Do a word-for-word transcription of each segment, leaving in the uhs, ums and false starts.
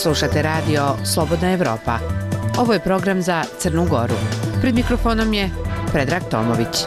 Slušate radio Slobodna Evropa. Ovo je program za Crnu Goru. Pred mikrofonom je Predrag Tomović.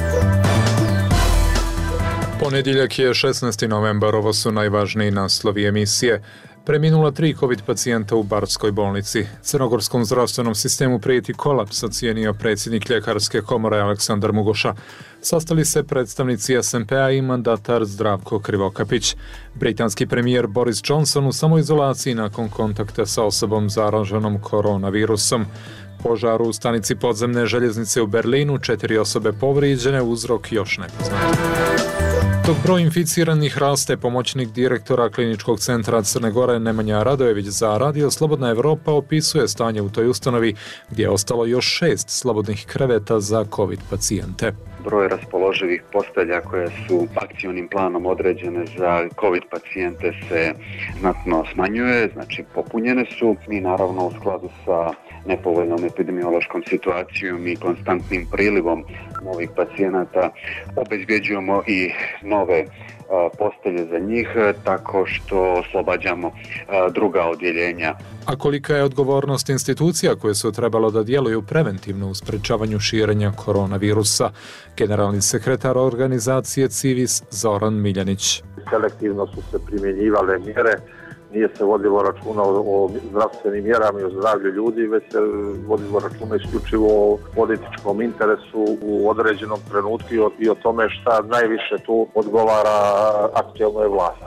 Ponedjeljak je šesnaesti novembar, ovo su najvažniji naslovi emisije. Preminula tri COVID pacijenta u Barskoj bolnici. Crnogorskom zdravstvenom sistemu prijeti kolaps, ocijenio predsjednik Ljekarske komore Aleksandar Mugoša. Sastali se predstavnici es en pe a i mandatar Zdravko Krivokapić. Britanski premijer Boris Johnson u samoizolaciji nakon kontakta sa osobom zaraženom koronavirusom. Požar u stanici podzemne željeznice u Berlinu, četiri osobe povrijeđene, uzrok još nepoznat. Dok broj inficiranih raste, pomoćnik direktora Kliničkog centra Crne Gore Nemanja Radojević za radio Slobodna Evropa opisuje stanje u toj ustanovi gdje je ostalo još šest slobodnih kreveta za COVID pacijente. Broj raspoloživih postelja koje su akcionim planom određene za COVID pacijente se znatno smanjuje, znači popunjene su. Mi naravno u skladu sa nepovoljnom epidemiološkom situacijom i konstantnim prilivom novih pacijenata obezbjeđujemo i nove postelje za njih tako što oslobađamo druga odjeljenja. A kolika je odgovornost institucija koje su trebalo da djeluju preventivno u sprečavanju širenja koronavirusa? Generalni sekretar organizacije Civis Zoran Miljanić. Selektivno su se primjenjivale mjere, nije se vodilo računa o, o zdravstvenim mjerama i o zdravlju ljudi, već se vodilo računa isključivo o političkom interesu u određenom trenutku i o, i o tome šta najviše tu odgovara aktuelnoj vlasti.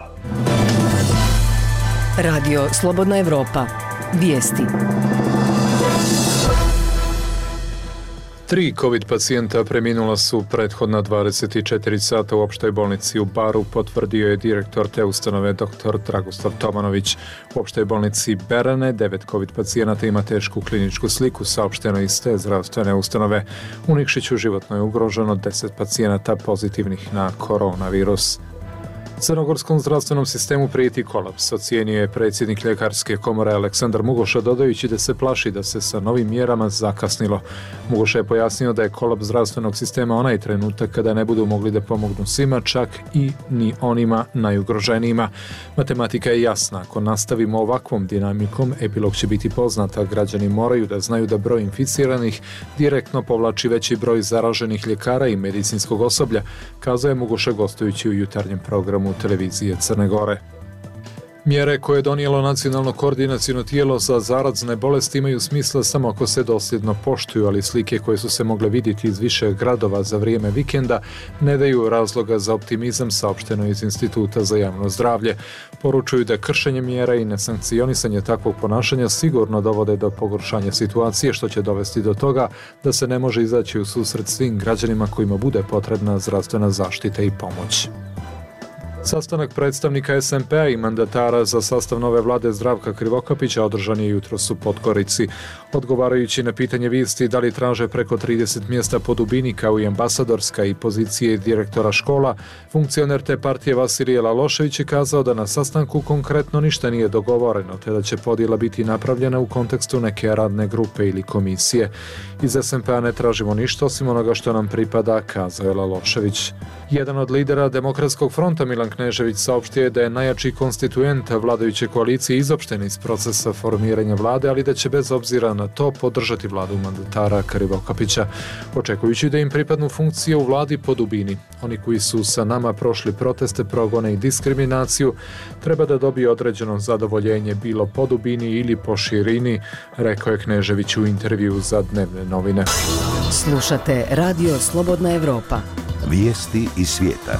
Radio Slobodna Evropa. Vijesti. Tri COVID pacijenta preminula su prethodna dvadeset četiri sata u opštoj bolnici u Baru, potvrdio je direktor te ustanove dr. Dragoslav Tomanović. U opštoj bolnici Berane devet COVID pacijenata ima tešku kliničku sliku, saopšteno iz te zdravstvene ustanove. U Nikšiću životno je ugroženo deset pacijenata pozitivnih na koronavirus. Crnogorskom zdravstvenom sistemu prijeti kolaps, ocijenio je predsjednik Ljekarske komore Aleksandar Mugoša, dodajući da se plaši da se sa novim mjerama zakasnilo. Mugoša je pojasnio da je kolaps zdravstvenog sistema onaj trenutak kada ne budu mogli da pomognu svima, čak i ni onima najugroženijima. Matematika je jasna, ako nastavimo ovakvom dinamikom, epilog će biti poznat, a građani moraju da znaju da broj inficiranih direktno povlači veći broj zaraženih ljekara i medicinskog osoblja, kazao je Mugoša gostujući u jutarnjem programu televizije Crne Gore. Mjere koje je donijelo nacionalno koordinaciono tijelo za zarazne bolesti imaju smisla samo ako se dosljedno poštuju, ali slike koje su se mogle vidjeti iz više gradova za vrijeme vikenda ne daju razloga za optimizam, saopšteno iz Instituta za javno zdravlje. Poručuju da kršenje mjera i nesankcionisanje takvog ponašanja sigurno dovode do pogoršanja situacije, što će dovesti do toga da se ne može izaći u susret svim građanima kojima bude potrebna zdravstvena zaštita i pomoć. Sastanak predstavnika es en pe a i mandatara za sastav nove vlade Zdravka Krivokapića održan je jutros u Podgorici. Odgovarajući na pitanje vijesti da li traže preko trideset mjesta po dubini kao i ambasadorska i pozicije direktora škola, funkcioner te partije Vasilije Lalošević je kazao da na sastanku konkretno ništa nije dogovoreno, te da će podjela biti napravljena u kontekstu neke radne grupe ili komisije. Iz es en pe a ne tražimo ništa osim onoga što nam pripada, kazao je Lalošević. Jedan od lidera Demokratskog fronta, Milan Knežević, saopštio je da je najjači konstituent vladajuće koalicije izopšten iz procesa formiranja vlade, ali da će bez obzira na to podržati vladu mandatara Krivokapića, očekujući da im pripadnu funkcije u vladi po dubini. Oni koji su sa nama prošli proteste, progone i diskriminaciju treba da dobiju određeno zadovoljenje bilo po dubini ili po širini, rekao je Knežević u intervju za Dnevne novine. Slušate Radio Slobodna Evropa. Vijesti iz svijeta.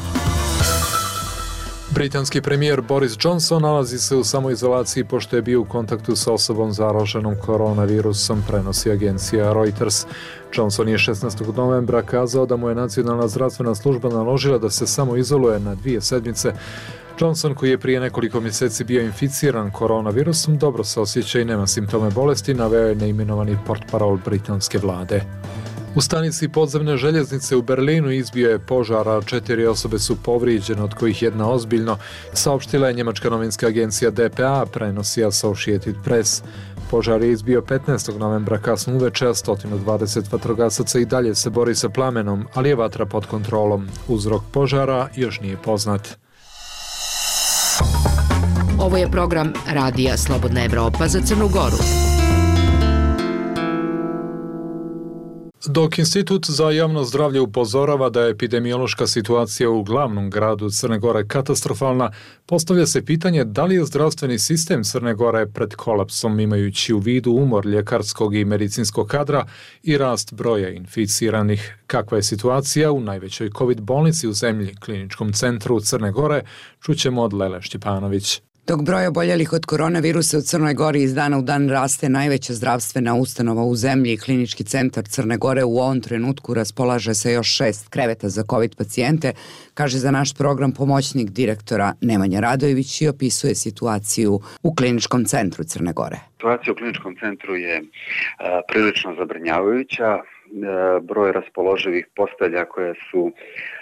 Britanski premijer Boris Johnson nalazi se u samoizolaciji pošto je bio u kontaktu sa osobom zaraženom koronavirusom, prenosi agencija Reuters. Johnson je šesnaestog novembra kazao da mu je nacionalna zdravstvena služba naložila da se samoizoluje na dvije sedmice. Johnson, koji je prije nekoliko mjeseci bio inficiran koronavirusom, dobro se osjeća i nema simptome bolesti, naveo je neimenovani portparol britanske vlade. U stanici podzemne željeznice u Berlinu izbio je požar, a četiri osobe su povrijeđene, od kojih jedna ozbiljno, saopštila je njemačka novinska agencija de pe a, prenosi Associated Press. Požar je izbio petnaestog novembra kasno uveče, a sto dvadeset vatrogasaca i dalje se bori sa plamenom, ali je vatra pod kontrolom. Uzrok požara još nije poznat. Ovo je program Radija Slobodna Evropa za Crnu Goru. Dok Institut za javno zdravlje upozorava da je epidemiološka situacija u glavnom gradu Crne Gore katastrofalna, postavlja se pitanje da li je zdravstveni sistem Crne Gore pred kolapsom, imajući u vidu umor ljekarskog i medicinskog kadra i rast broja inficiranih. Kakva je situacija u najvećoj COVID bolnici u zemlji, Kliničkom centru Crne Gore, čućemo od Lele Štipanović. Dok broj oboljelih od koronavirusa u Crnoj Gori iz dana u dan raste, najveća zdravstvena ustanova u zemlji, Klinički centar Crne Gore, u ovom trenutku raspolaže se još šest kreveta za COVID pacijente, kaže za naš program pomoćnik direktora Nemanja Radojević i opisuje situaciju u Kliničkom centru Crne Gore. Situacija u Kliničkom centru je a, prilično zabrinjavajuća. Broj raspoloživih postelja koje su uh,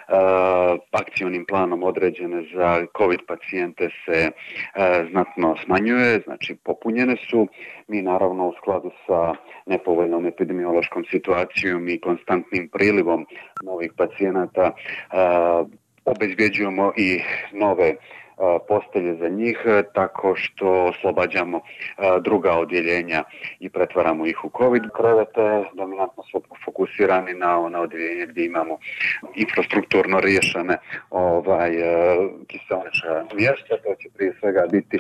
akcionim planom određene za COVID pacijente se uh, znatno smanjuje, znači popunjene su. Mi naravno u skladu sa nepovoljnom epidemiološkom situacijom i konstantnim prilivom novih pacijenata uh, obezbjeđujemo i nove postelje za njih, tako što oslobađamo druga odjeljenja i pretvaramo ih u COVID krevete. Dominantno smo fokusirani na, na odjeljenje gdje imamo infrastrukturno riješene ovaj, kiseonična mjesta. To će prije svega biti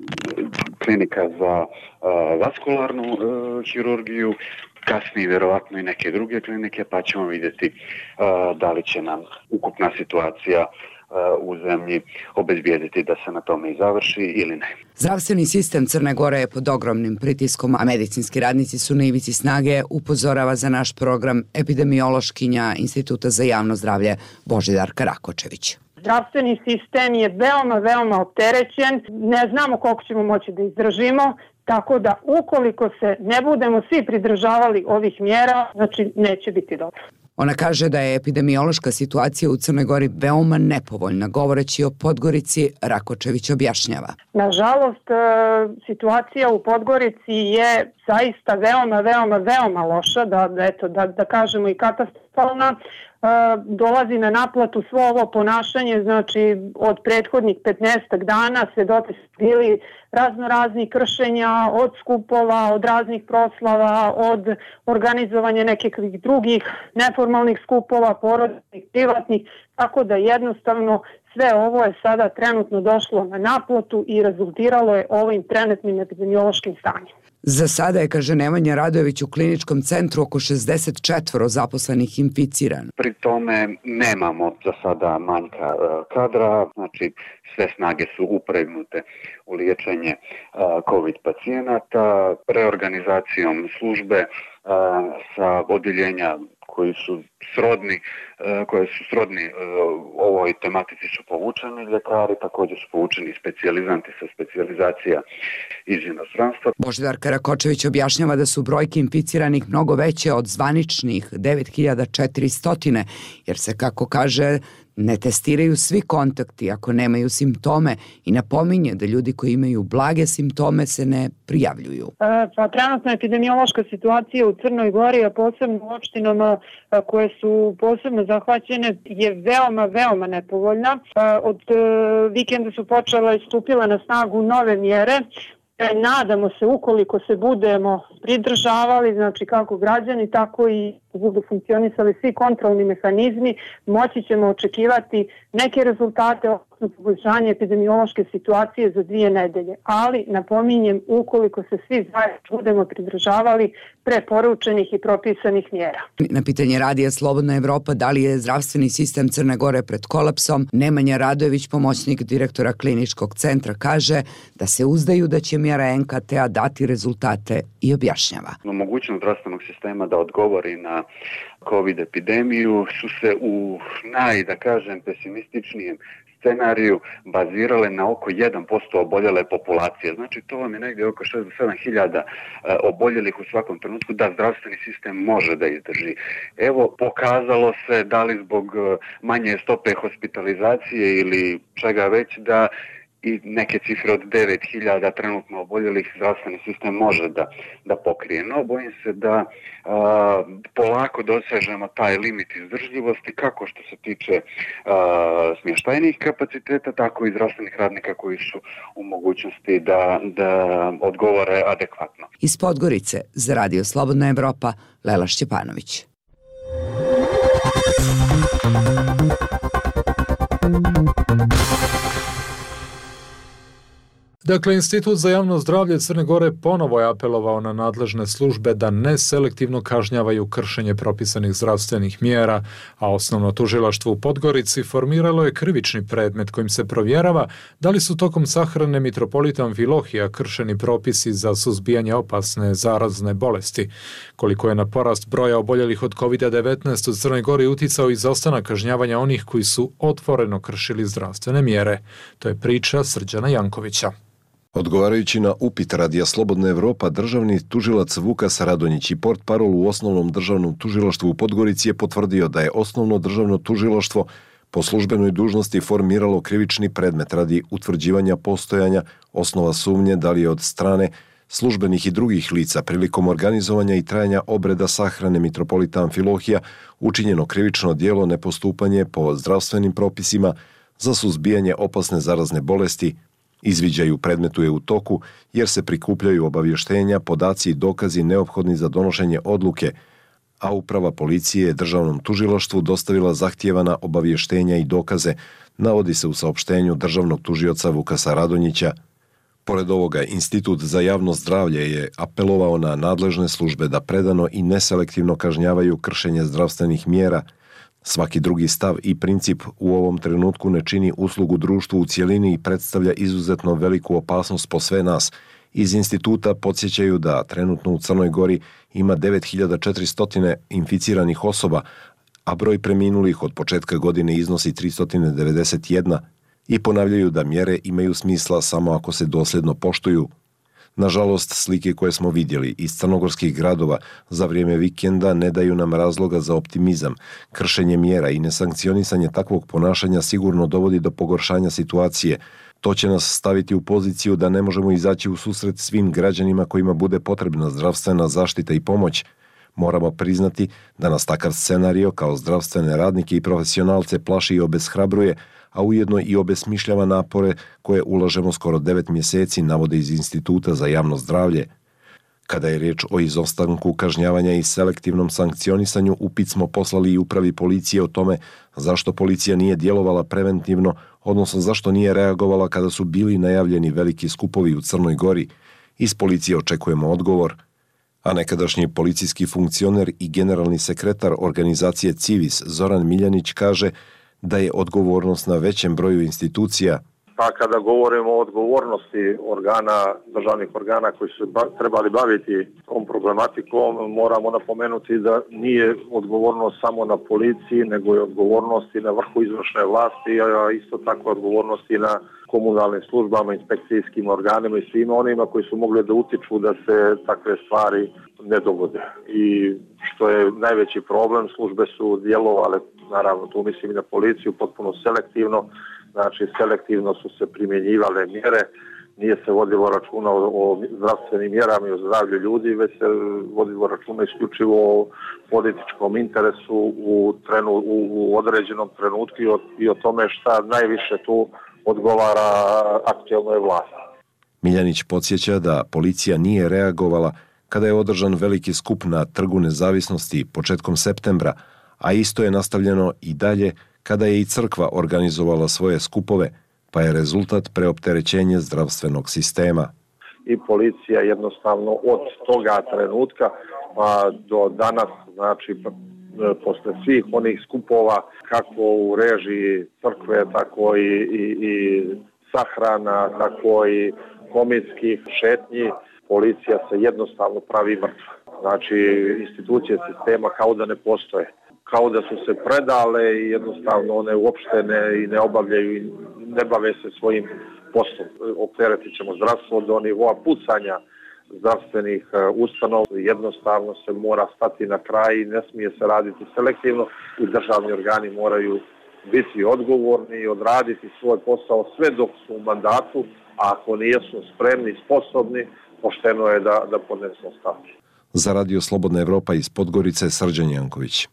klinika za vaskularnu kirurgiju, kasnije vjerovatno i neke druge klinike, pa ćemo vidjeti da li će nam ukupna situacija u zemlji obezbijediti da se na tome i završi ili ne. Zdravstveni sistem Crne Gore je pod ogromnim pritiskom, a medicinski radnici su na ivici snage, upozorava za naš program epidemiološkinja Instituta za javno zdravlje Božidarka Rakočević. Zdravstveni sistem je veoma, veoma opterećen, ne znamo koliko ćemo moći da izdržimo, tako da ukoliko se ne budemo svi pridržavali ovih mjera, znači neće biti dobro. Ona kaže da je epidemiološka situacija u Crnoj Gori veoma nepovoljna. Govoreći o Podgorici, Rakočević objašnjava. Nažalost, situacija u Podgorici je zaista veoma, veoma, veoma loša, da, eto, da, da kažemo i katastrofalna. Dolazi na naplatu svo ovo ponašanje, znači od prethodnih petnaestak dana svedoci su bili razno raznih kršenja, od skupova, od raznih proslava, od organizovanja nekakvih drugih neformalnih skupova, porodičnih, privatnih, tako da jednostavno sve ovo je sada trenutno došlo na naplatu i rezultiralo je ovim trenutnim epidemiološkim stanjem. Za sada je, kaže Nemanja Radojević, u Kliničkom centru oko šezdeset četiri zaposlenih inficirano. Pri tome nemamo za sada manjka kadra, znači sve snage su upregnute u liječenje COVID pacijenata, reorganizacijom službe sa odjeljenja koji su srodni, koje su srodni ovoj tematici su povučeni ljekari, također su povučeni specijalizanti sa specijalizacija iz inostranstva. Božidarka Rakočević objašnjava da su brojke inficiranih mnogo veće od zvaničnih devet hiljada četiristo, jer se, kako kaže, ne testiraju svi kontakti ako nemaju simptome i napominje da ljudi koji imaju blage simptome se ne prijavljuju. E, pa trenutna epidemiološka situacija u Crnoj Gori, a posebno u opštinama koje su posebno zahvaćene, je veoma, veoma nepovoljna. E, od e, vikenda su počele i stupile na snagu nove mjere. Nadamo se, ukoliko se budemo pridržavali, znači kako građani, tako i budu funkcionisali svi kontrolni mehanizmi, moći ćemo očekivati neke rezultate, odnosno poboljšanje epidemiološke situacije za dvije nedelje. Ali, napominjem, ukoliko se svi zajedno budemo pridržavali preporučenih i propisanih mjera. Na pitanje Radija Slobodna Evropa da li je zdravstveni sistem Crne Gore pred kolapsom, Nemanja Radojević, pomoćnik direktora Kliničkog centra, kaže da se uzdaju da će mjera en ka te a dati rezultate i objašnjava. Mogućnost zdravstvenog sistema da odgovori na COVID epidemiju su se u naj, da kažem, pesimističnijem scenariju bazirale na oko jedan posto oboljele populacije. Znači to vam je negdje oko šest do sedam hiljada oboljelih u svakom trenutku da zdravstveni sistem može da izdrži. Evo, pokazalo se da li zbog manje stope hospitalizacije ili čega već da i neke cifre od devet hiljada trenutno oboljelih zdravstveni sistem može da, da pokrije. No, bojim se da a, polako dosežemo taj limit izdržljivosti kako što se tiče a, smještajnih kapaciteta, tako i zdravstvenih radnika koji su u mogućnosti da, da odgovore adekvatno. Iz Podgorice za Radio Slobodna Evropa, Lela Šćepanović. Dakle, Institut za javno zdravlje Crne Gore ponovo je apelovao na nadležne službe da neselektivno kažnjavaju kršenje propisanih zdravstvenih mjera, a osnovno tužilaštvo u Podgorici formiralo je krivični predmet kojim se provjerava da li su tokom sahrane mitropolita Amfilohija kršeni propisi za suzbijanje opasne zarazne bolesti. Koliko je na porast broja oboljelih od kovid devetnaest u Crnoj Gori uticao izostanak kažnjavanja onih koji su otvoreno kršili zdravstvene mjere. To je priča Srđana Jankovića. Odgovarajući na upit Radija Slobodna Evropa, državni tužilac Vukas Radonjić i portparol u osnovnom državnom tužilaštvu u Podgorici je potvrdio da je osnovno državno tužilaštvo po službenoj dužnosti formiralo krivični predmet radi utvrđivanja postojanja osnova sumnje da li je od strane službenih i drugih lica prilikom organizovanja i trajanja obreda sahrane mitropolita Amfilohija učinjeno krivično djelo nepostupanje po zdravstvenim propisima za suzbijanje opasne zarazne bolesti. Izviđaj u predmetu je u toku jer se prikupljaju obavještenja, podaci i dokazi neophodni za donošenje odluke, a uprava policije je državnom tužilaštvu dostavila zahtijevana obavještenja i dokaze, navodi se u saopštenju državnog tužioca Vukasa Radonjića. Pored ovoga, Institut za javno zdravlje je apelovao na nadležne službe da predano i neselektivno kažnjavaju kršenje zdravstvenih mjera. Svaki drugi stav i princip u ovom trenutku ne čini uslugu društvu u cjelini i predstavlja izuzetno veliku opasnost po sve nas. Iz instituta podsjećaju da trenutno u Crnoj Gori ima devet hiljada četiristo inficiranih osoba, a broj preminulih od početka godine iznosi tristo devedeset jedan i ponavljaju da mjere imaju smisla samo ako se dosljedno poštuju. Nažalost, slike koje smo vidjeli iz crnogorskih gradova za vrijeme vikenda ne daju nam razloga za optimizam. Kršenje mjera i nesankcionisanje takvog ponašanja sigurno dovodi do pogoršanja situacije. To će nas staviti u poziciju da ne možemo izaći u susret svim građanima kojima bude potrebna zdravstvena zaštita i pomoć. Moramo priznati da nas takav scenario kao zdravstvene radnike i profesionalce plaši i obeshrabruje, a ujedno i obesmišljava napore koje ulažemo skoro devet mjeseci, navode iz Instituta za javno zdravlje. Kada je riječ o izostanku kažnjavanja i selektivnom sankcionisanju, upit smo poslali i upravi policije o tome zašto policija nije djelovala preventivno, odnosno zašto nije reagovala kada su bili najavljeni veliki skupovi u Crnoj Gori. Iz policije očekujemo odgovor. A nekadašnji policijski funkcioner i generalni sekretar organizacije Civis Zoran Miljanić kaže da je odgovornost na većem broju institucija. Pa kada govorimo o odgovornosti organa, državnih organa koji su ba, trebali baviti tom problematikom, moramo napomenuti da nije odgovornost samo na policiji, nego je odgovornost i na vrhu izvršne vlasti, a isto tako odgovornost i na komunalnim službama, inspekcijskim organima i svima onima koji su mogli da utiču da se takve stvari ne dogode. I što je najveći problem, službe su djelovale, naravno tu mislim i na policiju, potpuno selektivno. Znači, selektivno su se primjenjivale mjere, nije se vodilo računa o, o zdravstvenim mjerama i o zdravlju ljudi, već se vodilo računa isključivo o političkom interesu u, trenu, u, u određenom trenutku i o, i o tome šta najviše tu odgovara aktuelnoj vlasti. Miljanić podsjeća da policija nije reagovala kada je održan veliki skup na Trgu Nezavisnosti početkom septembra, a isto je nastavljeno i dalje kada je i crkva organizovala svoje skupove, pa je rezultat preopterećenje zdravstvenog sistema. I policija jednostavno od toga trenutka pa do danas, znači posle svih onih skupova, kako u režiji crkve, tako i, i, i sahrana, tako i komitskih šetnji, policija se jednostavno pravi mrtva. Znači institucije sistema kao da ne postoje. Kao da su se predale i jednostavno one uopšte ne, i ne obavljaju i ne bave se svojim poslom. Opteretit ćemo zdravstvo do nivoa pucanja zdravstvenih ustanova. Jednostavno se mora stati na kraj i ne smije se raditi selektivno i državni organi moraju biti odgovorni i odraditi svoj posao sve dok su u mandatu, a ako nisu spremni i sposobni, pošteno je da, da podnesu ostavku. Za Radio Slobodna Evropa iz Podgorice, Srđan Janković.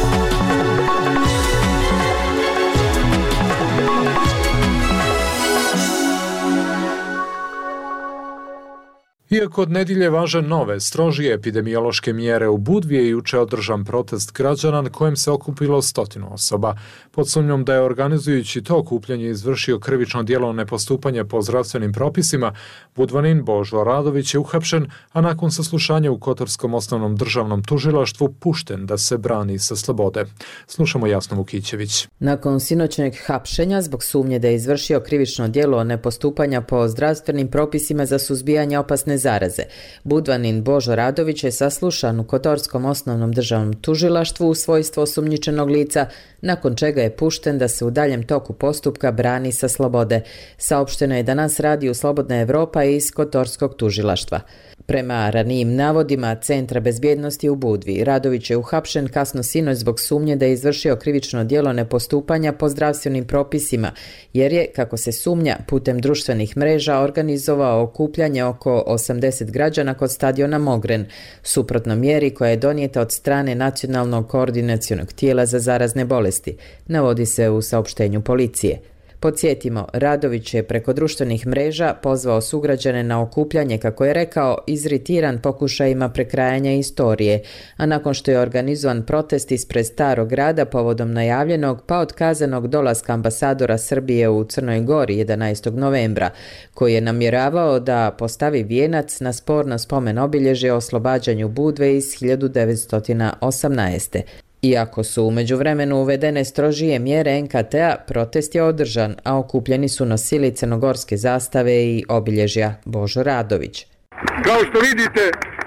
Iako od nedjelje važe nove, strožije epidemiološke mjere, u Budvi je juče održan protest građana na kojem se okupilo stotinu osoba. Pod sumnjom da je organizujući to okupljanje izvršio krivično djelo nepostupanja po zdravstvenim propisima, Budvanin Božo Radović je uhapšen, a nakon saslušanja u Kotorskom osnovnom državnom tužilaštvu pušten da se brani sa slobode. Slušamo Jasnu Vukićević. Nakon sinoćnjeg hapšenja zbog sumnje da je izvršio krivično djelo nepostupanja po zdravstvenim propisima za suzbijanje opasne zaraze, Budvanin Božo Radović je saslušan u Kotorskom osnovnom državnom tužilaštvu u svojstvu osumnjičenog lica, nakon čega je pušten da se u daljem toku postupka brani sa slobode. Saopšteno je danas Radiju Slobodna Evropa iz Kotorskog tužilaštva. Prema ranijim navodima Centra bezbjednosti u Budvi, Radović je uhapšen kasno sinoć zbog sumnje da je izvršio krivično djelo nepostupanja po zdravstvenim propisima, jer je, kako se sumnja, putem društvenih mreža organizovao okupljanje oko osamdeset građana kod stadiona Mogren, suprotno mjeri koja je donijeta od strane Nacionalnog koordinacionog tijela za zarazne bolesti, navodi se u saopštenju policije. Podsjetimo, Radović je preko društvenih mreža pozvao sugrađane na okupljanje, kako je rekao, izritiran pokušajima prekrajanja istorije, a nakon što je organizovan protest ispred Starog grada povodom najavljenog pa otkazanog dolaska ambasadora Srbije u Crnoj Gori jedanaestog novembra, koji je namjeravao da postavi vijenac na sporno spomen obilježje o oslobađanju Budve iz hiljadu devetsto osamnaeste. Iako su u međuvremenu uvedene strožije mjere en ka te a, protest je održan, a okupljeni su nosili crnogorske zastave i obilježja. Božo Radović. Kao što vidite,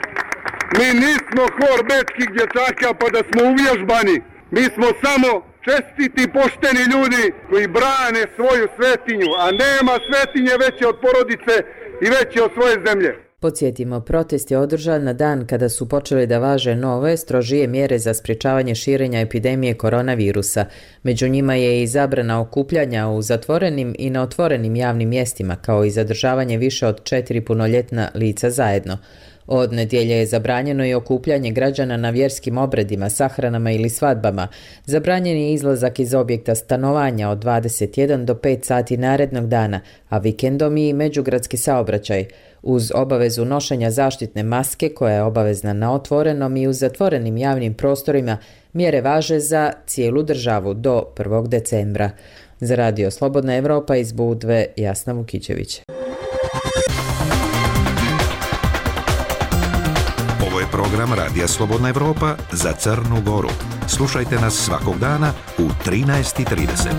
mi nismo hor bečkih dječaka pa da smo uvježbani. Mi smo samo čestiti, pošteni ljudi koji brane svoju svetinju, a nema svetinje veće od porodice i veće od svoje zemlje. Podsjetimo, protest je održan na dan kada su počeli da važe nove, strožije mjere za sprječavanje širenja epidemije koronavirusa. Među njima je i zabrana okupljanja u zatvorenim i na otvorenim javnim mjestima, kao i zadržavanje više od četiri punoljetna lica zajedno. Od nedjelje je zabranjeno i okupljanje građana na vjerskim obredima, sahranama ili svadbama. Zabranjen je izlazak iz objekta stanovanja od dvadeset jedan do pet sati narednog dana, a vikendom i međugradski saobraćaj. Uz obavezu nošenja zaštitne maske, koja je obavezna na otvorenom i u zatvorenim javnim prostorima, mjere važe za cijelu državu do prvog decembra. Za Radio Slobodna Evropa iz Budve, Jasna Vukićević. Ovo je program Radija Slobodna Evropa za Crnu Goru. Slušajte nas svakog dana u trinaest i trideset.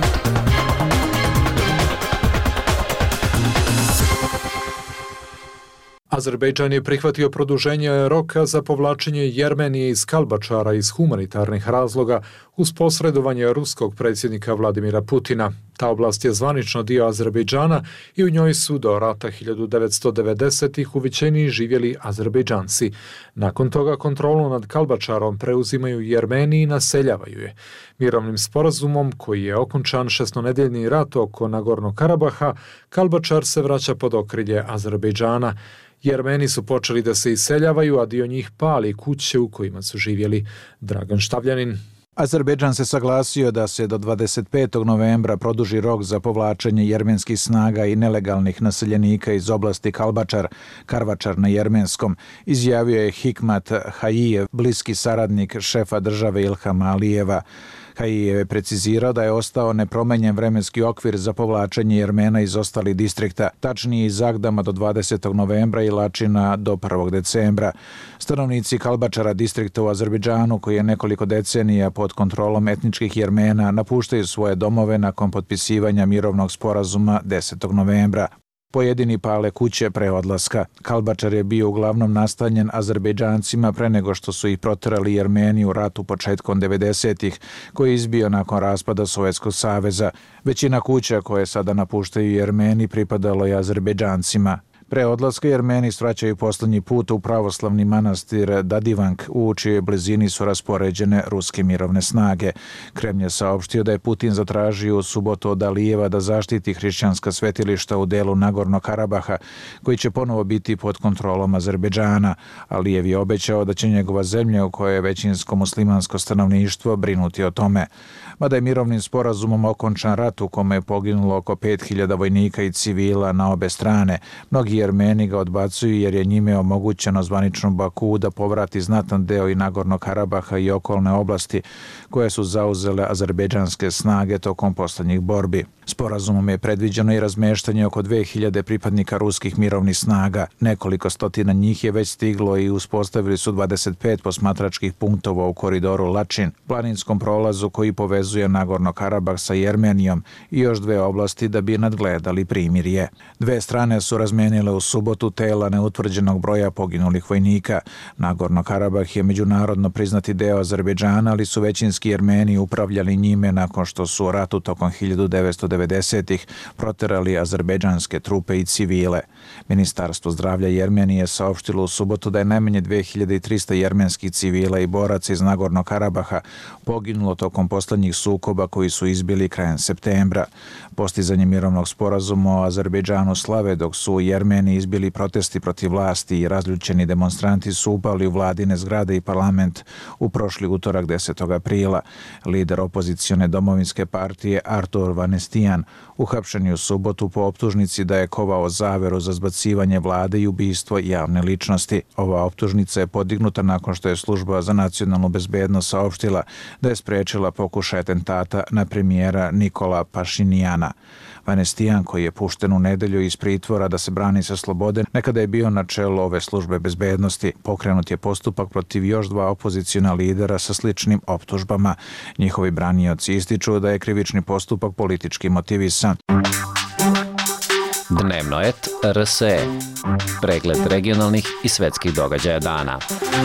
Azerbejdžan je prihvatio produženje roka za povlačenje Jermenije iz Kalbačara iz humanitarnih razloga uz posredovanje ruskog predsjednika Vladimira Putina. Ta oblast je zvanično dio Azerbejdžana i u njoj su do rata hiljadu devetsto devedesetih u većini živjeli Azerbejdžanci. Nakon toga kontrolu nad Kalbačarom preuzimaju Jermeni i naseljavaju je. Mirovnim sporazumom, koji je okončan šestnedjeljni rat oko Nagornog Karabaha, Kalbačar se vraća pod okrilje Azerbejdžana. Jermeni su počeli da se iseljavaju, a dio njih pali kuće u kojima su živjeli. Dragan Štavljanin. Azerbejdžan se saglasio da se do dvadeset petog novembra produži rok za povlačenje jermenskih snaga i nelegalnih naseljenika iz oblasti Kalbačar, Karvačar na jermenskom, izjavio je Hikmat Hajijev, bliski saradnik šefa države Ilhama Alijeva. Hajijev je precizirao da je ostao nepromenjen vremenski okvir za povlačenje Jermena iz ostalih distrikta, tačnije iz Agdama do dvadesetog novembra i Lačina do prvog decembra. Stanovnici Kalbačara, distrikta u Azerbejdžanu, koji je nekoliko decenija pod kontrolom etničkih Jermena, napuštaju svoje domove nakon potpisivanja mirovnog sporazuma desetog novembra. Pojedini pale kuće pre odlaska. Kalbačar je bio uglavnom nastanjen Azerbejdžancima pre nego što su ih proterali Jermeni u ratu početkom devedesetih, koji je izbio nakon raspada Sovjetskog saveza. Većina kuća koje sada napuštaju Jermeni pripadalo je Azerbejdžancima. Pre odlaska Jermeni svraćaju poslednji put u pravoslavni manastir Dadivank, u čijoj blizini su raspoređene ruske mirovne snage. Kremlj je saopštio da je Putin zatražio u subotu od Alijeva da zaštiti hrišćanska svetilišta u delu Nagorno Karabaha, koji će ponovo biti pod kontrolom Azerbejdžana. Alijev je obećao da će njegova zemlja, u kojoj je većinsko muslimansko stanovništvo, brinuti o tome. Mada je mirovnim sporazumom okončan rat u kome je poginulo oko pet hiljada vojnika i civila na obe strane, mnogi Jermeni ga odbacuju jer je njime omogućeno zvaničnom Baku da povrati znatan deo i Nagorno Karabaha i okolne oblasti koje su zauzele azerbejdžanske snage tokom poslednjih borbi. Sporazumom je predviđeno i razmeštanje oko dve hiljade pripadnika ruskih mirovnih snaga. Nekoliko stotina njih je već stiglo i uspostavili su dvadeset pet posmatračkih punktova u koridoru Lačin, planinskom prolazu koji povezuje Nagorno Karabah sa Jermenijom, i još dve oblasti da bi nadgledali primirje. Dve strane su razmenile u subotu tela neutvrđenog broja poginulih vojnika. Nagorno Karabah je međunarodno priznati deo Azerbejdžana, ali su većinski Jermeni upravljali njime nakon što su u ratu tokom hiljadu devetsto devedesetih proterali azerbejdžanske trupe i civile. Ministarstvo zdravlja Jermenije saopštilo u subotu da je najmanje dve hiljade trista jermenskih civila i boraca iz Nagorno Karabaha poginulo tokom poslednjih sukoba koji su izbili krajem septembra. Postizanje mirovnog sporazuma o Azerbejdžanu slave, dok su u Jermeniji izbili protesti protiv vlasti i razljučeni demonstranti su upali u vladine zgrade i parlament u prošli utorak desetog aprila. Lider opozicione domovinske partije Artur Vanestijan uhapšen je u subotu po optužnici da je kovao zaveru za zbacivanje vlade i ubistvo javne ličnosti. Ova optužnica je podignuta nakon što je služba za nacionalnu bezbednost saopštila da je sprečila pokušaj atentata na premijera Nikola Pašinjana. Vanestijan, koji je pušten u nedelju iz pritvora da se brani sa slobode, nekada je bio na čelu ove službe bezbednosti. Pokrenut je postupak protiv još dva opozicijona lidera sa sličnim optužbama. Njihovi branioci ističu da je krivični postupak politički motivisan. Dnevno et R S E. Pregled regionalnih i svetskih događaja dana.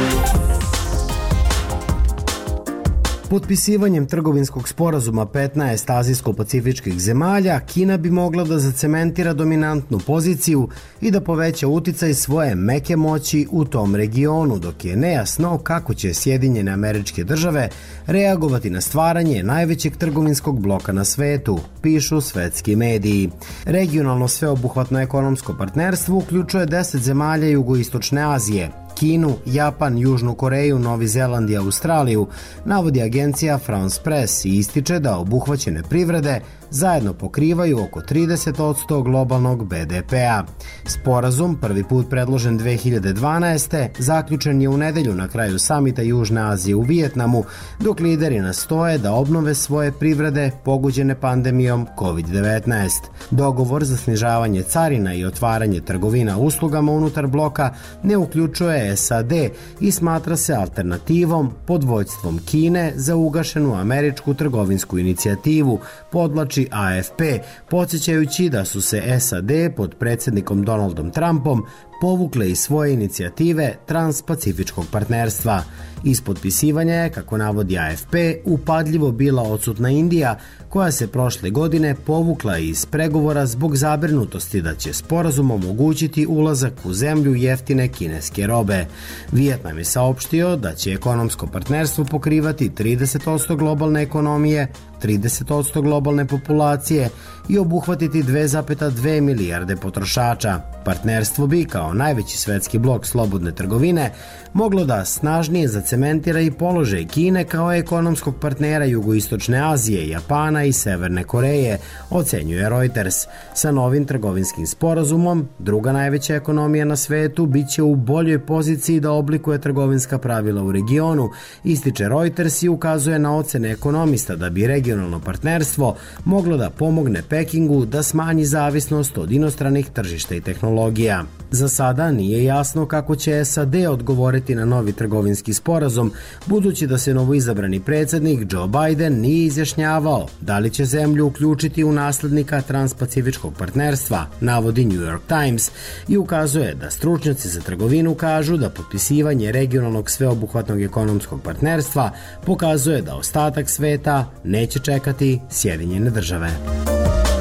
Potpisivanjem trgovinskog sporazuma petnaest azijsko-pacifičkih zemalja, Kina bi mogla da zacementira dominantnu poziciju i da poveća uticaj svoje meke moći u tom regionu, dok je nejasno kako će Sjedinjene Američke Države reagovati na stvaranje najvećeg trgovinskog bloka na svetu, pišu svetski mediji. Regionalno sveobuhvatno ekonomsko partnerstvo uključuje deset zemalja Jugoistočne Azije, Kinu, Japan, Južnu Koreju, Novi Zeland i Australiju, navodi agencija France Press i ističe da obuhvaćene privrede zajedno pokrivaju oko trideset posto globalnog B D P-a. Sporazum, prvi put predložen dve hiljade dvanaeste. zaključen je u nedelju na kraju samita Južne Azije u Vijetnamu, dok lideri nastoje da obnove svoje privrede pogođene pandemijom kovid devetnaest. Dogovor za snižavanje carina i otvaranje trgovina uslugama unutar bloka ne uključuje S A D i smatra se alternativom pod vođstvom Kine za ugašenu američku trgovinsku inicijativu, podvlači A F P, podsjećajući da su se S A D pod predsjednikom Donaldom Trumpom povukle iz svoje inicijative Transpacifičkog partnerstva. Iz potpisivanja je, kako navodi A F P, upadljivo bila odsutna Indija, koja se prošle godine povukla iz pregovora zbog zabrinutosti da će sporazum omogućiti ulazak u zemlju jeftine kineske robe. Vijetnam je saopštio da će ekonomsko partnerstvo pokrivati trideset posto globalne ekonomije, trideset posto globalne populacije i obuhvatiti dve zarez dve milijarde potrošača. Partnerstvo bi, kao najveći svetski blok slobodne trgovine, moglo da snažnije zacementira i položaj Kine kao ekonomskog partnera Jugoistočne Azije, Japana i Severne Koreje, ocenjuje Reuters. Sa novim trgovinskim sporazumom, druga najveća ekonomija na svetu biće u boljoj poziciji da oblikuje trgovinska pravila u regionu, ističe Reuters i ukazuje na ocene ekonomista da bi regionalno partnerstvo moglo da pomogne Pekingu da smanji zavisnost od inostranih tržišta i tehnologija. Za sada nije jasno kako će S A D odgovoriti na novi trgovinski sporazum, budući da se novoizabrani predsjednik Joe Biden nije izjašnjavao da li će zemlju uključiti u naslednika Transpacifičkog partnerstva, navodi New York Times, i ukazuje da stručnjaci za trgovinu kažu da potpisivanje regionalnog sveobuhvatnog ekonomskog partnerstva pokazuje da ostatak sveta neće čekati Sjedinjene države.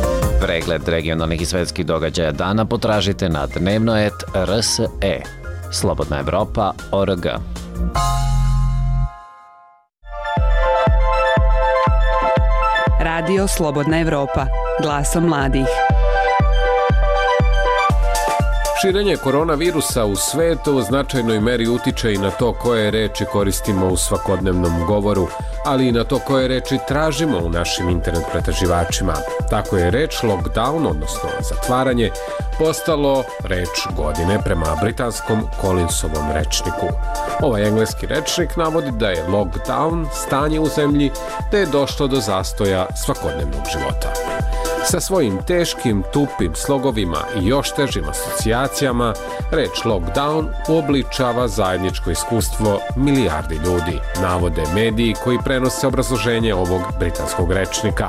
Pregled regionalnih i svetskih događaja dana potražite na dnevnoet R S E. Slobodna Evropa точка org. Radio Slobodna Evropa, glasom mladih. Širenje koronavirusa u svetu u značajnoj meri utiče i na to koje reči koristimo u svakodnevnom govoru, ali i na to koje reči tražimo u našim internet pretraživačima. Tako je reč lockdown, odnosno zatvaranje, postalo reč godine prema britanskom Collinsovom rečniku. Ovaj engleski rečnik navodi da je lockdown stanje u zemlji da je došlo do zastoja svakodnevnog života. Sa svojim teškim, tupim slogovima i još težim asocijacijama, reč lockdown uobličava zajedničko iskustvo milijardi ljudi, navode mediji koji prenose obrazloženje ovog britanskog rečnika.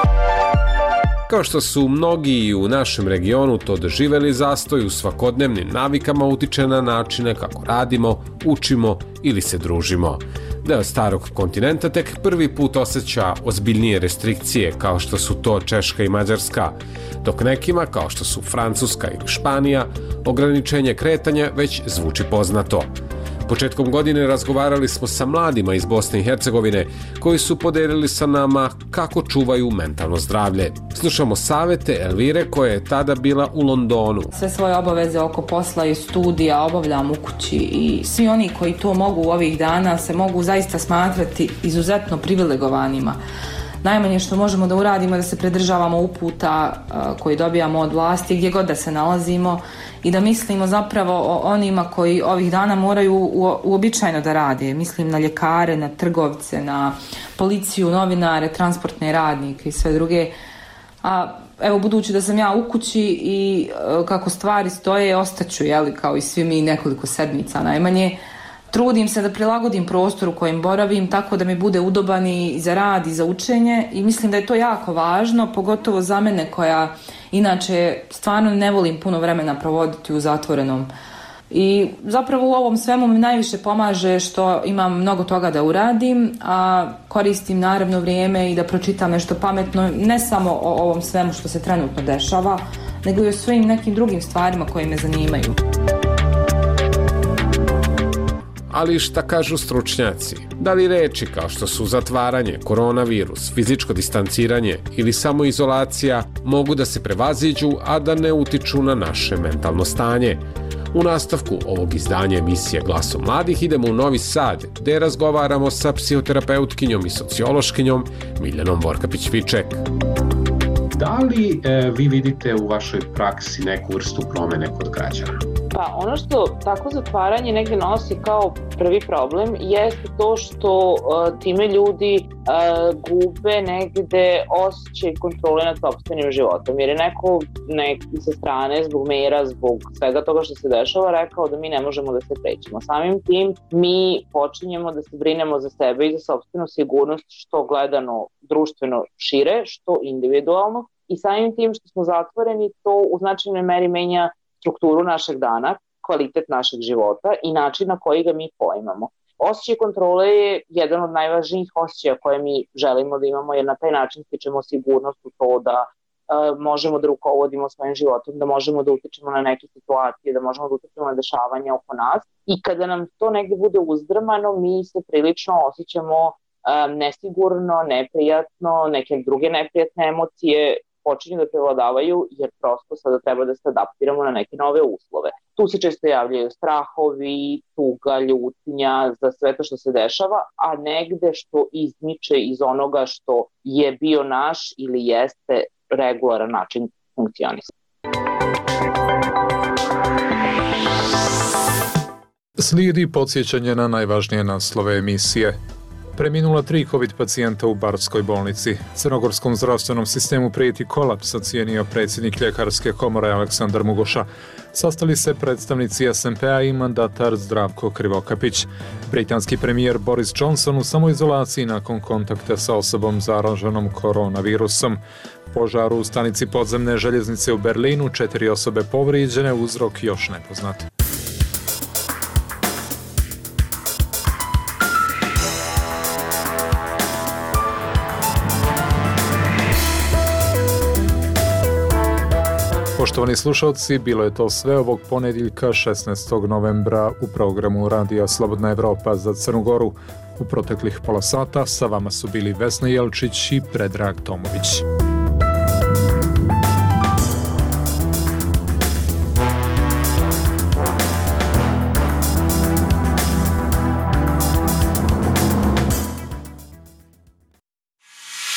Kao što su mnogi i u našem regionu to doživeli, zastoj u svakodnevnim navikama utiče na načine kako radimo, učimo ili se družimo. Deo starog kontinenta tek prvi put osjeća ozbiljnije restrikcije kao što su to Češka i Mađarska, dok nekima kao što su Francuska ili Španija ograničenje kretanja već zvuči poznato. Početkom godine razgovarali smo sa mladima iz Bosne i Hercegovine koji su podelili sa nama kako čuvaju mentalno zdravlje. Slušamo savete Elvire koja je tada bila u Londonu. Sve svoje obaveze oko posla i studija obavljam u kući i svi oni koji to mogu u ovih dana se mogu zaista smatrati izuzetno privilegovanima. Najmanje što možemo da uradimo je da se pridržavamo uputa koji dobijamo od vlasti gdje god da se nalazimo i da mislimo zapravo o onima koji ovih dana moraju uobičajeno da rade. Mislim na ljekare, na trgovce, na policiju, novinare, transportne radnike i sve druge. A evo, budući da sam ja u kući i kako stvari stoje, ostaću, jeli, kao i svi mi nekoliko sedmica najmanje. Trudim se da prilagodim prostor u kojem boravim tako da mi bude udoban i za rad i za učenje i mislim da je to jako važno, pogotovo za mene koja inače stvarno ne volim puno vremena provoditi u zatvorenom. I zapravo u ovom svemu mi najviše pomaže što imam mnogo toga da uradim, a koristim naravno vrijeme i da pročitam nešto pametno, ne samo o ovom svemu što se trenutno dešava, nego i o svojim nekim drugim stvarima koje me zanimaju. Ali šta kažu stručnjaci? Da li reči kao što su zatvaranje, koronavirus, fizičko distanciranje ili samoizolacija mogu da se prevaziđu, a da ne utiču na naše mentalno stanje? U nastavku ovog izdanja emisije Glasom mladih idemo u Novi Sad, gde razgovaramo sa psihoterapeutkinjom i sociološkinjom Miljanom Vorkapić-Viček. Da li e, vi vidite u vašoj praksi neku vrstu promene kod građana? Pa ono što takvo zatvaranje negde nosi kao prvi problem jeste to što uh, time ljudi uh, gube negde osjećaj kontrole nad sopstvenim životom. Jer je neko nek, sa strane zbog mera, zbog svega toga što se dešava rekao da mi ne možemo da se krećemo. Samim tim mi počinjemo da se brinemo za sebe i za sopstvenu sigurnost što gledano društveno šire, što individualno. I samim tim što smo zatvoreni to u značajnoj meri menja strukturu našeg dana, kvalitet našeg života i način na koji ga mi poimamo. Osjećaj kontrole je jedan od najvažnijih osjećaja koje mi želimo da imamo, jer na taj način stičemo sigurnost u to da uh, možemo da rukovodimo svojim životom, da možemo da utičemo na neke situacije, da možemo da utičemo na dešavanja oko nas. I kada nam to negde bude uzdrmano, mi se prilično osjećamo um, nesigurno, neprijatno, neke druge neprijatne emocije počinju da prevladavaju jer prosto sada treba da se adaptiramo na neke nove uslove. Tu se često javljaju strahovi, tuga, ljutnja za sve to što se dešava, a negde što izmiče iz onoga što je bio naš ili jeste regularan način funkcionisanja. Slijedi podsjećanje na najvažnije naslove emisije. Preminula tri COVID pacijenta u Barskoj bolnici. Crnogorskom zdravstvenom sistemu prijeti kolaps, ocijenio predsjednik Ljekarske komore Aleksandar Mugoša. Sastali se predstavnici S N P-a i mandatar Zdravko Krivokapić. Britanski premijer Boris Johnson u samoizolaciji nakon kontakta sa osobom zaraženom koronavirusom. Požar u stanici podzemne željeznice u Berlinu, četiri osobe povrijeđene, uzrok još nepoznat. Poštovani slušalci, bilo je to sve ovog ponedjeljka šesnaestog novembra u programu Radija Slobodna Evropa za Crnu Goru. U proteklih pola sata sa vama su bili Vesna Jelčić i Predrag Tomović.